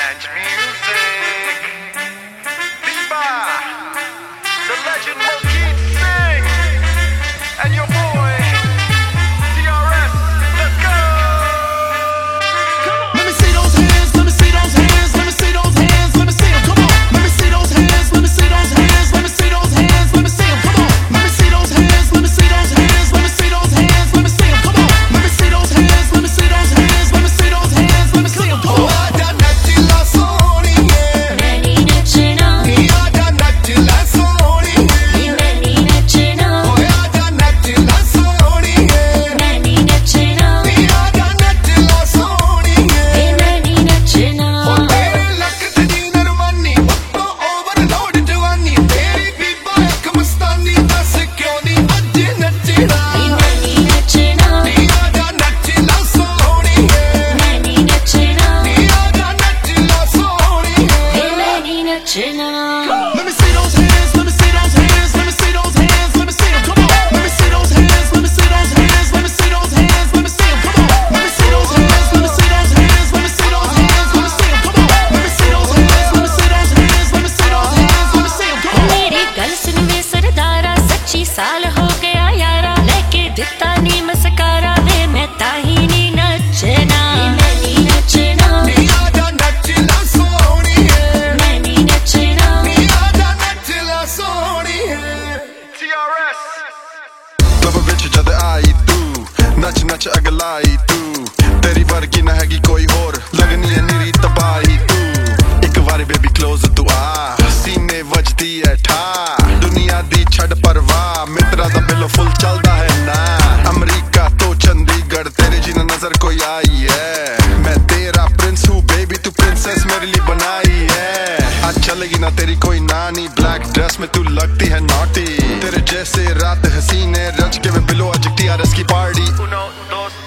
Dance music. Viva, the legend Mokeet Singh, and your boy TRS. Let's go. Let me see those hands. Let me see those hands. Let me see those hands. Let me see them. Come on. Let me see those hands. Let me see those hands. Let me see those hands. Let me see them. Come on. Let me see those hands. Let me see those hands. Let me see those hands. Let me see them. Come on. Let me see those hands. Let me see those hands. Let me see those hands. Let me see them. Come on. Let me see those hands, let me see those hands, let me see those hands, let me see them, come on. Let me see those hands, let me see those hands, let me see those hands, let me see them, come on. Let me see those hands, let me see those hands, let me see those hands, let me see them, come on. Let me see those hands, let me see those hands, let me see those hands, let me see them, come on. मेरी गल सुन वे सरदारा, सच्ची साल हो गया यारा, लेके दिता नी mascara वे मैं ताही नी नचना, मैं नी नचना, TRS. क्लब विच जद आई तू नच नच अगलाई तू तेरी वर्गी ना हैगी कोई होर लगनी है निरी तबाही तू एक वारी बेबी क्लोज तू आ सीने वजदी है ठा दुनिया दी छड़ परवाह मित्रा दा बिलो फुल चलदा है ना अमरीका तो चंडीगढ़ तेरे जी ना नजर कोई आई है मैं तेरा प्रिंस हूँ बेबी तू प्रिंसेस मेरे लिए बनाई है आज चलेगी ना तेरी कोई नानी ब्लैक ड्रेस में तू लगती है नॉटी तेरे जैसे रात हसीने रच के मैं बिलो आज TRS की पार्टी 1, 2